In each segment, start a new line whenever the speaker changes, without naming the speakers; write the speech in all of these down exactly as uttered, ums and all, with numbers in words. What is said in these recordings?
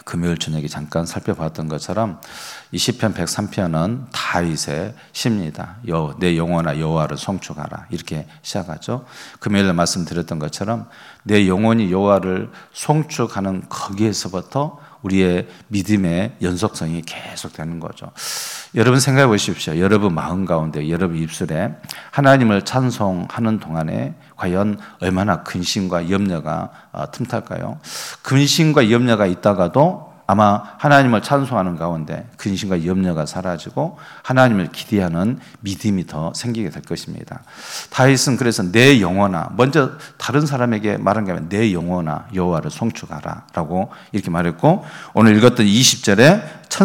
금요일 저녁에 잠깐 살펴봤던 것처럼 이 시편 백삼 편은 다윗의 시입니다. 여, 내 영혼아 여호와를 송축하라 이렇게 시작하죠. 금요일에 말씀드렸던 것처럼 내 영혼이 여호와를 송축하는 거기에서부터 우리의 믿음의 연속성이 계속되는 거죠. 여러분 생각해 보십시오. 여러분 마음 가운데 여러분 입술에 하나님을 찬송하는 동안에 과연 얼마나 근심과 염려가 틈탈까요? 근심과 염려가 있다가도 아마 하나님을 찬송하는 가운데 근심과 염려가 사라지고 하나님을 기대하는 믿음이 더 생기게 될 것입니다. 다윗은 그래서 내 영혼아, 먼저 다른 사람에게 말한 게 아니라 내 영혼아 여호와를 송축하라 라고 이렇게 말했고, 오늘 읽었던 이십 절에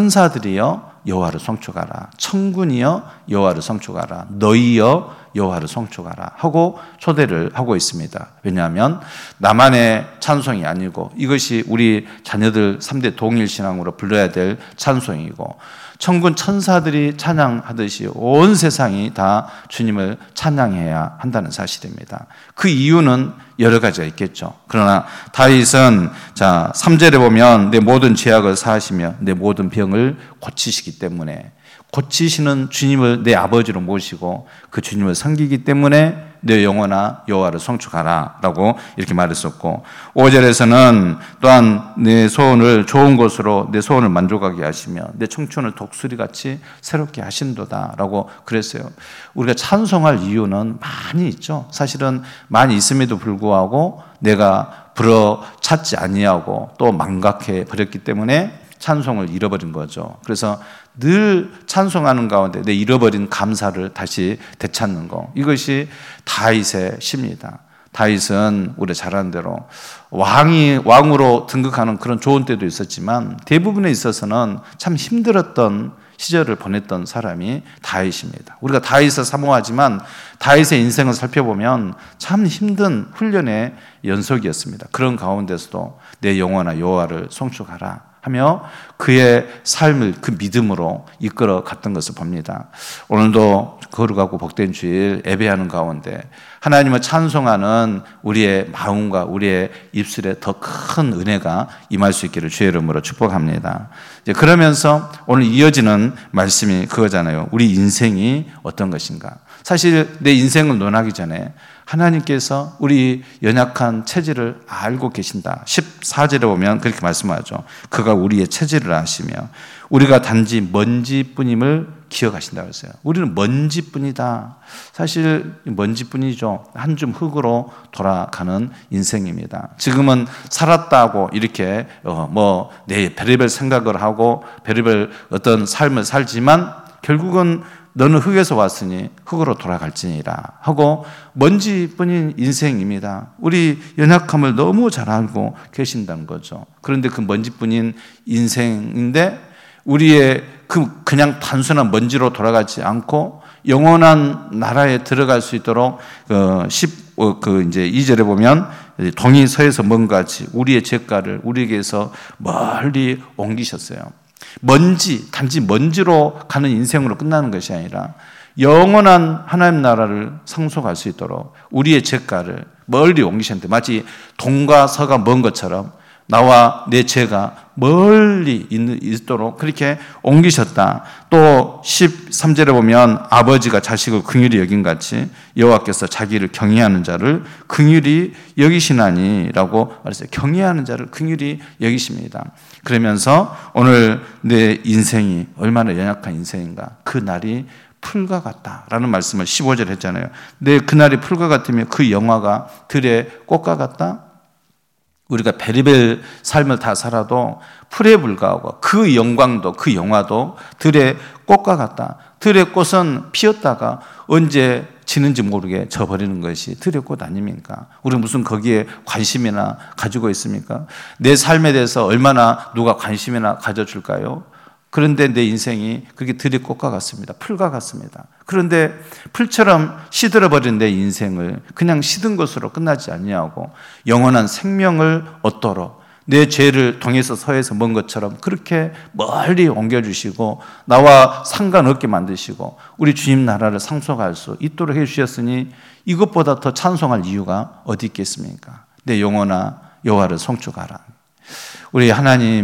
천사들이여 여호와를 송축하라, 천군이여 여호와를 송축하라, 너희여 여호와를 송축하라 하고 초대를 하고 있습니다. 왜냐하면 나만의 찬송이 아니고 이것이 우리 자녀들 삼 대 동일신앙으로 불러야 될 찬송이고, 천군 천사들이 찬양하듯이 온 세상이 다 주님을 찬양해야 한다는 사실입니다. 그 이유는 여러 가지가 있겠죠. 그러나 다윗은 자 삼 절에 보면 내 모든 죄악을 사하시며 내 모든 병을 고치시기 때문에, 고치시는 주님을 내 아버지로 모시고 그 주님을 섬기기 때문에 내 영혼아 여호와를 송축하라 라고 이렇게 말했었고, 오 절에서는 또한 내 소원을 좋은 것으로 내 소원을 만족하게 하시며 내 청춘을 독수리같이 새롭게 하신도다 라고 그랬어요. 우리가 찬송할 이유는 많이 있죠. 사실은 많이 있음에도 불구하고 내가 불어 찾지 아니하고 또 망각해 버렸기 때문에 찬송을 잃어버린 거죠. 그래서 늘 찬송하는 가운데 내 잃어버린 감사를 다시 되찾는 거, 이것이 다윗의 시입니다. 다윗은 우리가 잘 아는 대로 왕이 왕으로 등극하는 그런 좋은 때도 있었지만 대부분에 있어서는 참 힘들었던 시절을 보냈던 사람이 다윗입니다. 우리가 다윗을 사모하지만 다윗의 인생을 살펴보면 참 힘든 훈련의 연속이었습니다. 그런 가운데서도 내 영혼아 여호와를 송축하라 하며 그의 삶을 그 믿음으로 이끌어 갔던 것을 봅니다. 오늘도 거룩하고 복된 주일 예배하는 가운데 하나님을 찬송하는 우리의 마음과 우리의 입술에 더 큰 은혜가 임할 수 있기를 주의 이름으로 축복합니다. 이제 그러면서 오늘 이어지는 말씀이 그거잖아요. 우리 인생이 어떤 것인가. 사실 내 인생을 논하기 전에 하나님께서 우리 연약한 체질을 알고 계신다. 십사 절에 보면 그렇게 말씀하죠. 그가 우리의 체질을 아시며 우리가 단지 먼지뿐임을 기억하신다고 했어요. 우리는 먼지뿐이다. 사실 먼지뿐이죠. 한 줌 흙으로 돌아가는 인생입니다. 지금은 살았다고 이렇게 뭐 내 별의별 생각을 하고 별의별 어떤 삶을 살지만 결국은 너는 흙에서 왔으니 흙으로 돌아갈지니라 하고 먼지뿐인 인생입니다. 우리 연약함을 너무 잘 알고 계신다는 거죠. 그런데 그 먼지뿐인 인생인데 우리의 그 그냥 단순한 먼지로 돌아가지 않고 영원한 나라에 들어갈 수 있도록 그 십 그 이제 이 절에 보면 동이 서에서 먼 같이 우리의 죄가를 우리에게서 멀리 옮기셨어요. 먼지, 단지 먼지로 가는 인생으로 끝나는 것이 아니라 영원한 하나님 나라를 상속할 수 있도록 우리의 죄가를 멀리 옮기셨는데, 마치 동과 서가 먼 것처럼 나와 내 죄가 멀리 있도록 그렇게 옮기셨다. 또 십삼 절에 보면 아버지가 자식을 긍휼히 여긴 같이 여호와께서 자기를 경외하는 자를 긍휼히 여기시나니라고 말했어요. 경외하는 자를 긍휼히 여기십니다. 그러면서 오늘 내 인생이 얼마나 연약한 인생인가, 그 날이 풀과 같다라는 말씀을 십오 절 했잖아요. 내 그날이 풀과 같으면 그 영화가 들의 꽃과 같다. 우리가 베리벨 삶을 다 살아도 풀에 불과하고 그 영광도 그 영화도 들의 꽃과 같다. 들의 꽃은 피었다가 언제 지는지 모르게 져버리는 것이 들의 꽃 아닙니까? 우리 무슨 거기에 관심이나 가지고 있습니까? 내 삶에 대해서 얼마나 누가 관심이나 가져줄까요? 그런데 내 인생이 그게 들의 꽃과 같습니다. 풀과 같습니다. 그런데 풀처럼 시들어버린 내 인생을 그냥 시든 것으로 끝나지 아니하고 영원한 생명을 얻도록 내 죄를 동에서 서에서 먼 것처럼 그렇게 멀리 옮겨주시고 나와 상관없게 만드시고 우리 주님 나라를 상속할 수 있도록 해주셨으니 이것보다 더 찬송할 이유가 어디 있겠습니까? 내 영혼아 여호와를 송축하라. 우리 하나님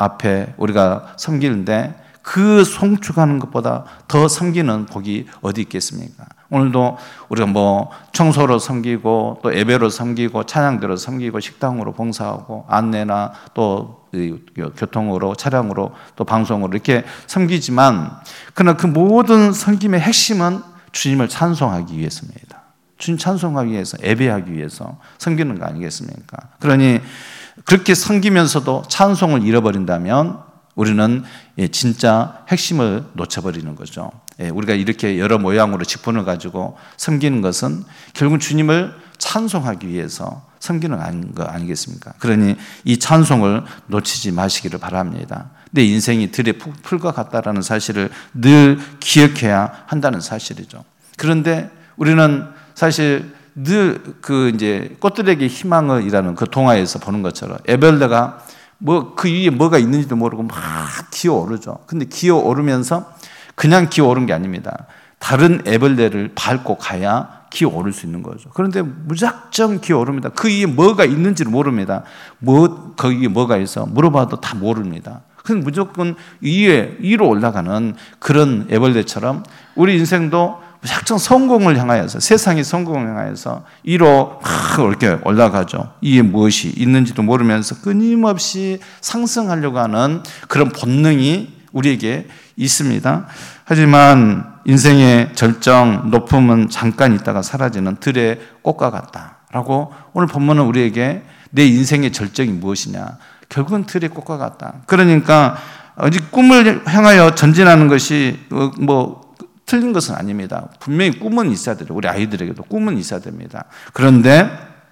앞에 우리가 섬기는데 그 송축하는 것보다 더 섬기는 복이 어디 있겠습니까? 오늘도 우리가 뭐 청소로 섬기고 또 예배로 섬기고 찬양대로 섬기고 식당으로 봉사하고 안내나 또 교통으로 차량으로 또 방송으로 이렇게 섬기지만 그러나 그 모든 섬김의 핵심은 주님을 찬송하기 위해서입니다. 주님 찬송하기 위해서, 예배하기 위해서 섬기는 거 아니겠습니까? 그러니 그렇게 섬기면서도 찬송을 잃어버린다면 우리는 진짜 핵심을 놓쳐버리는 거죠. 우리가 이렇게 여러 모양으로 직분을 가지고 섬기는 것은 결국 주님을 찬송하기 위해서 섬기는 거 아니겠습니까? 그러니 이 찬송을 놓치지 마시기를 바랍니다. 내 인생이 들의 풀과 같다라는 사실을 늘 기억해야 한다는 사실이죠. 그런데 우리는 사실 늘 그 이제 꽃들에게 희망을이라는 그 동화에서 보는 것처럼 에벨레가 뭐 그 위에 뭐가 있는지도 모르고 막 기어오르죠. 근데 기어오르면서 그냥 기어오른 게 아닙니다. 다른 에벨레를 밟고 가야 기어오를 수 있는 거죠. 그런데 무작정 기어오릅니다. 그 위에 뭐가 있는지를 모릅니다. 뭐 거기에 뭐가 있어 물어봐도 다 모릅니다. 그냥 무조건 위에 위로 올라가는 그런 에벨레처럼 우리 인생도 무작정 성공을 향하여서 세상의 성공을 향하여서 위로 막 이렇게 올라가죠. 이에 무엇이 있는지도 모르면서 끊임없이 상승하려고 하는 그런 본능이 우리에게 있습니다. 하지만 인생의 절정, 높음은 잠깐 있다가 사라지는 들의 꽃과 같다라고 오늘 본문은 우리에게 내 인생의 절정이 무엇이냐? 결국은 들의 꽃과 같다. 그러니까 아직 꿈을 향하여 전진하는 것이 뭐 틀린 것은 아닙니다. 분명히 꿈은 있어야 돼요. 우리 아이들에게도 꿈은 있어야 됩니다. 그런데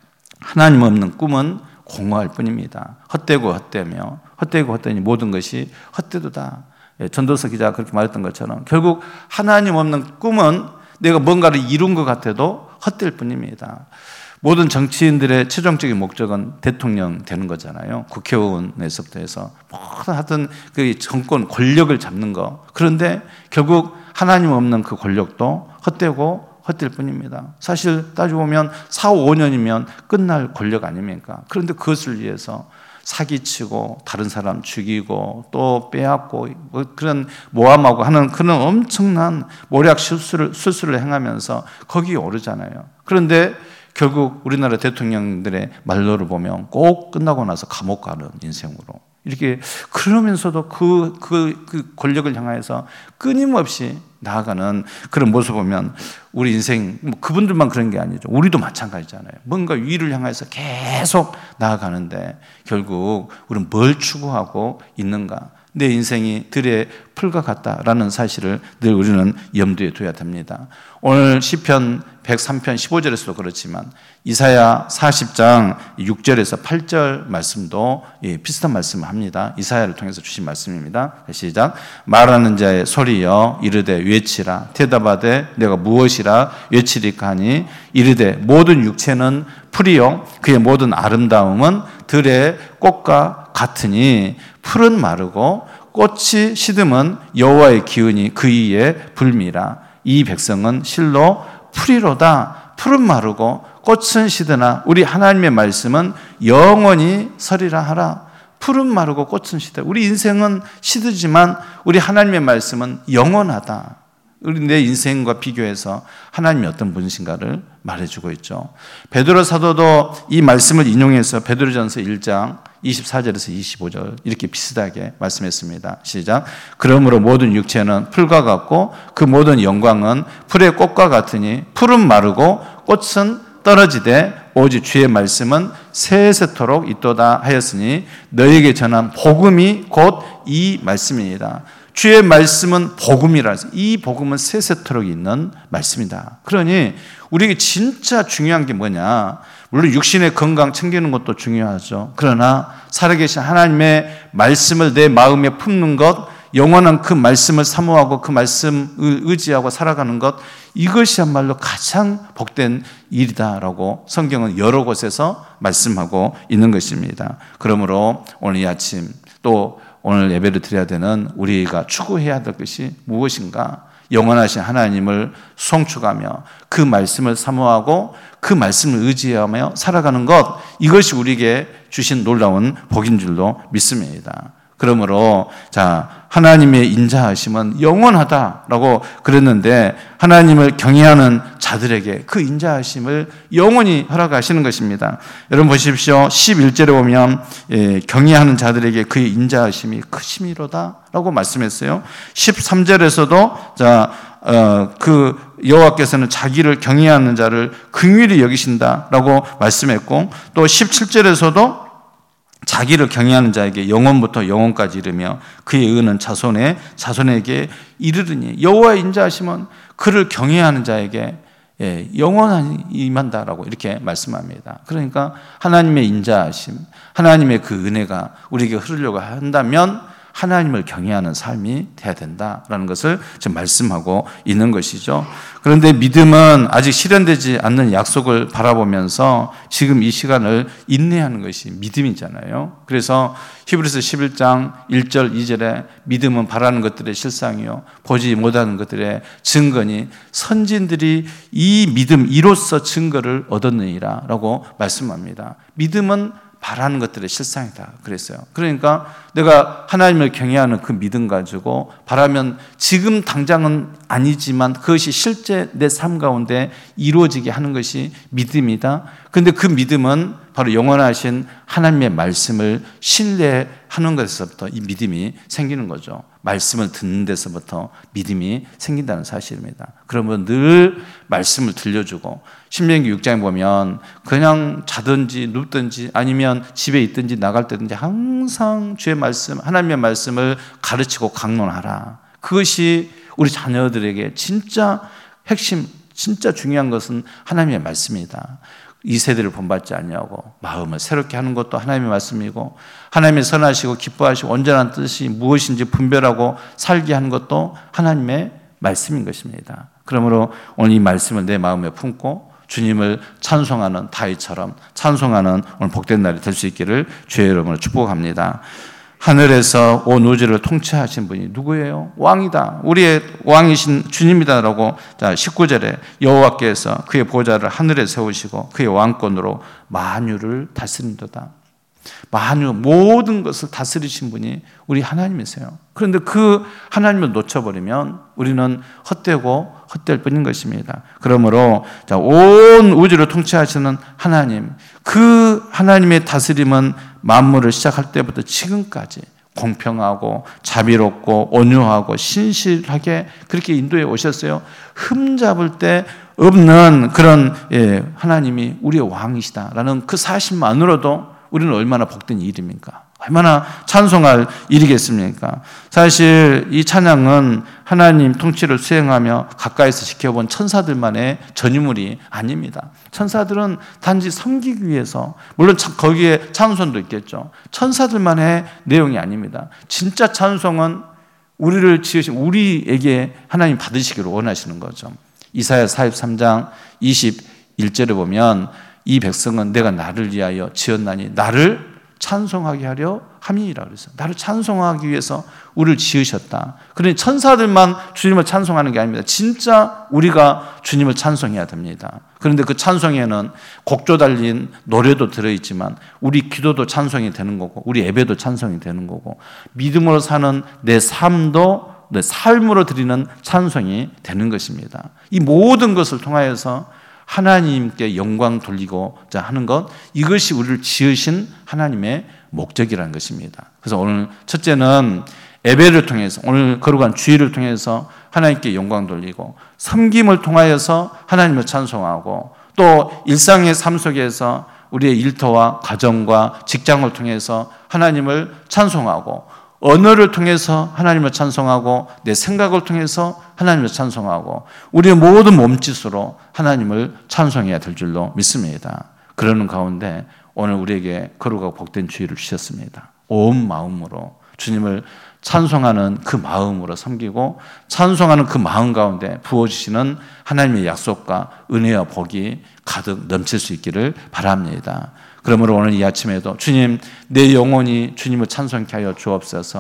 하나님 없는 꿈은 공허할 뿐입니다. 헛되고 헛되며 헛되고 헛되니 모든 것이 헛되도다. 전도서 기자가 그렇게 말했던 것처럼 결국 하나님 없는 꿈은 내가 뭔가를 이룬 것 같아도 헛될 뿐입니다. 모든 정치인들의 최종적인 목적은 대통령 되는 거잖아요. 국회의원에서부터 해서 모든 하여튼 그 정권 권력을 잡는 거. 그런데 결국 하나님 없는 그 권력도 헛되고 헛될 뿐입니다. 사실 따지고 보면 사, 오 년이면 끝날 권력 아닙니까? 그런데 그것을 위해서 사기치고 다른 사람 죽이고 또 빼앗고 뭐 그런 모함하고 하는 그런 엄청난 모략 실수를, 실수를 행하면서 거기에 오르잖아요. 그런데 결국 우리나라 대통령들의 말로를 보면 꼭 끝나고 나서 감옥 가는 인생으로 이렇게 그러면서도 그, 그, 그 권력을 향해서 끊임없이 나아가는 그런 모습을 보면 우리 인생, 뭐 그분들만 그런 게 아니죠. 우리도 마찬가지잖아요. 뭔가 위를 향해서 계속 나아가는데 결국 우리는 뭘 추구하고 있는가? 내 인생이 들의 풀과 같다라는 사실을 늘 우리는 염두에 둬야 됩니다. 오늘 시편 백삼 편 십오 절에서도 그렇지만 이사야 사십 장 육 절에서 팔 절 말씀도 예, 비슷한 말씀을 합니다. 이사야를 통해서 주신 말씀입니다. 시작. 말하는 자의 소리여 이르되 외치라. 대답하되 내가 무엇이라 외치리까 하니 이르되 모든 육체는 풀이요 그의 모든 아름다움은 들의 꽃과 같으니 풀은 마르고 꽃이 시듬은 여호와의 기운이 그 위에 불미라. 이 백성은 실로 풀이로다. 풀은 마르고 꽃은 시드나 우리 하나님의 말씀은 영원히 서리라 하라. 풀은 마르고 꽃은 시드. 우리 인생은 시드지만 우리 하나님의 말씀은 영원하다. 우리 내 인생과 비교해서 하나님이 어떤 분이신가를 말해주고 있죠. 베드로 사도도 이 말씀을 인용해서 베드로전서 일 장 이십사 절에서 이십오 절 이렇게 비슷하게 말씀했습니다. 시작. 그러므로 모든 육체는 풀과 같고 그 모든 영광은 풀의 꽃과 같으니 풀은 마르고 꽃은 떨어지되 오직 주의 말씀은 세세토록 있도다 하였으니 너에게 전한 복음이 곧 이 말씀이니라. 주의 말씀은 복음이라. 이 복음은 세세토록 있는 말씀이다. 그러니 우리에게 진짜 중요한 게 뭐냐? 물론 육신의 건강 챙기는 것도 중요하죠. 그러나 살아계신 하나님의 말씀을 내 마음에 품는 것, 영원한 그 말씀을 사모하고 그 말씀을 의지하고 살아가는 것, 이것이야말로 가장 복된 일이다라고 성경은 여러 곳에서 말씀하고 있는 것입니다. 그러므로 오늘 이 아침 또 오늘 예배를 드려야 되는 우리가 추구해야 될 것이 무엇인가? 영원하신 하나님을 송축하며 그 말씀을 사모하고 그 말씀을 의지하며 살아가는 것, 이것이 우리에게 주신 놀라운 복인 줄로 믿습니다. 그러므로 자 하나님의 인자하심은 영원하다라고 그랬는데 하나님을 경외하는 자들에게 그 인자하심을 영원히 허락하시는 것입니다. 여러분 보십시오. 십일 절에 보면 예, 경외하는 자들에게 그의 인자하심이 크심이로다라고 말씀했어요. 십삼 절에서도 자 어, 그 여호와께서는 자기를 경외하는 자를 긍휼히 여기신다라고 말씀했고 또 십칠 절에서도 자기를 경외하는 자에게 영원부터 영원까지 이르며 그의 의는 자손의 자손에게 이르르니 여호와의 인자하심은 그를 경외하는 자에게 예, 영원히 임한다라고 이렇게 말씀합니다. 그러니까 하나님의 인자하심, 하나님의 그 은혜가 우리에게 흐르려고 한다면 하나님을 경외하는 삶이 돼야 된다라는 것을 지금 말씀하고 있는 것이죠. 그런데 믿음은 아직 실현되지 않는 약속을 바라보면서 지금 이 시간을 인내하는 것이 믿음이잖아요. 그래서 히브리서 십일 장 일 절 이 절에 믿음은 바라는 것들의 실상이요 보지 못하는 것들의 증거니 선진들이 이 믿음 이로써 증거를 얻었느니라 라고 말씀합니다. 믿음은 바라는 것들의 실상이다 그랬어요. 그러니까 내가 하나님을 경외하는 그 믿음 가지고 바라면 지금 당장은 아니지만 그것이 실제 내 삶 가운데 이루어지게 하는 것이 믿음이다. 그런데 그 믿음은 바로 영원하신 하나님의 말씀을 신뢰하는 것에서부터 이 믿음이 생기는 거죠. 말씀을 듣는 데서부터 믿음이 생긴다는 사실입니다. 그러면 늘 말씀을 들려주고 신명기 육 장에 보면 그냥 자든지 눕든지 아니면 집에 있든지 나갈 때든지 항상 주의 말씀, 하나님의 말씀을 가르치고 강론하라. 그것이 우리 자녀들에게 진짜 핵심, 진짜 중요한 것은 하나님의 말씀이다. 이 세대를 본받지 않냐고 마음을 새롭게 하는 것도 하나님의 말씀이고 하나님의 선하시고 기뻐하시고 온전한 뜻이 무엇인지 분별하고 살게 하는 것도 하나님의 말씀인 것입니다. 그러므로 오늘 이 말씀을 내 마음에 품고 주님을 찬송하는 다윗처럼 찬송하는 오늘 복된 날이 될 수 있기를 주의 이름으로 축복합니다. 하늘에서 온 우주를 통치하신 분이 누구예요? 왕이다. 우리의 왕이신 주님이다라고 자 십구 절에 여호와께서 그의 보좌를 하늘에 세우시고 그의 왕권으로 만유를 다스린도다. 만유 모든 것을 다스리신 분이 우리 하나님이세요. 그런데 그 하나님을 놓쳐버리면 우리는 헛되고 헛될 뿐인 것입니다. 그러므로 자, 온 우주를 통치하시는 하나님, 그 하나님의 다스림은 만물을 시작할 때부터 지금까지 공평하고 자비롭고 온유하고 신실하게 그렇게 인도해 오셨어요. 흠잡을 데 없는 그런 예, 하나님이 우리의 왕이시다라는 그 사실만으로도 우리는 얼마나 복된 일입니까? 얼마나 찬송할 일이겠습니까? 사실 이 찬양은 하나님 통치를 수행하며 가까이서 지켜본 천사들만의 전유물이 아닙니다. 천사들은 단지 섬기기 위해서, 물론 거기에 찬송도 있겠죠. 천사들만의 내용이 아닙니다. 진짜 찬송은 우리를 지으신 우리에게 하나님 받으시기를 원하시는 거죠. 이사야 사십삼 장 이십일 절에 보면 이 백성은 내가 나를 위하여 지었나니 나를 찬송하게 하려 함이니라 그랬어요. 나를 찬송하기 위해서 우리를 지으셨다. 그러니 천사들만 주님을 찬송하는 게 아닙니다. 진짜 우리가 주님을 찬송해야 됩니다. 그런데 그 찬송에는 곡조 달린 노래도 들어있지만 우리 기도도 찬송이 되는 거고 우리 예배도 찬송이 되는 거고 믿음으로 사는 내 삶도 내 삶으로 드리는 찬송이 되는 것입니다. 이 모든 것을 통하여서 하나님께 영광 돌리고자 하는 것, 이것이 우리를 지으신 하나님의 목적이라는 것입니다. 그래서 오늘 첫째는 예배를 통해서, 오늘 거룩한 주일을 통해서 하나님께 영광 돌리고 섬김을 통하여서 하나님을 찬송하고 또 일상의 삶 속에서 우리의 일터와 가정과 직장을 통해서 하나님을 찬송하고 언어를 통해서 하나님을 찬송하고 내 생각을 통해서 하나님을 찬송하고 우리의 모든 몸짓으로 하나님을 찬송해야 될 줄로 믿습니다. 그러는 가운데 오늘 우리에게 거룩하고 복된 주일을 주셨습니다. 온 마음으로 주님을 찬송하는 그 마음으로 섬기고 찬송하는 그 마음 가운데 부어주시는 하나님의 약속과 은혜와 복이 가득 넘칠 수 있기를 바랍니다. 그러므로 오늘 이 아침에도 주님 내 영혼이 주님을 찬송케 하여 주옵소서.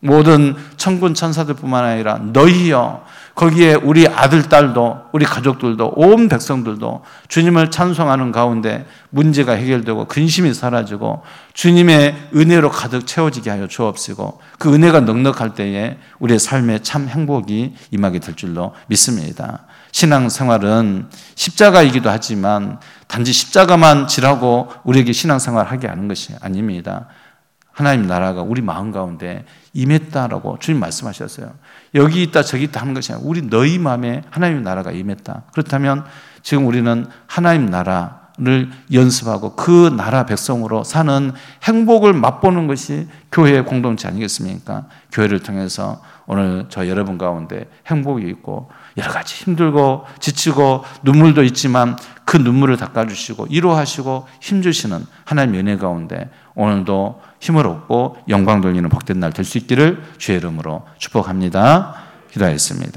모든 천군 천사들뿐만 아니라 너희여, 거기에 우리 아들, 딸도, 우리 가족들도, 온 백성들도 주님을 찬송하는 가운데 문제가 해결되고 근심이 사라지고 주님의 은혜로 가득 채워지게 하여 주옵시고, 그 은혜가 넉넉할 때에 우리의 삶에 참 행복이 임하게 될 줄로 믿습니다. 신앙생활은 십자가이기도 하지만 단지 십자가만 지라고 우리에게 신앙생활을 하게 하는 것이 아닙니다. 하나님 나라가 우리 마음 가운데 임했다라고 주님 말씀하셨어요. 여기 있다 저기 있다 하는 것이 아니라 우리 너희 마음에 하나님 나라가 임했다. 그렇다면 지금 우리는 하나님 나라를 연습하고 그 나라 백성으로 사는 행복을 맛보는 것이 교회의 공동체 아니겠습니까? 교회를 통해서 오늘 저 여러분 가운데 행복이 있고 여러 가지 힘들고 지치고 눈물도 있지만 그 눈물을 닦아주시고 위로하시고 힘주시는 하나님의 은혜 가운데 오늘도 힘을 얻고 영광 돌리는 복된 날 될 수 있기를 주의 이름으로 축복합니다. 기도하겠습니다.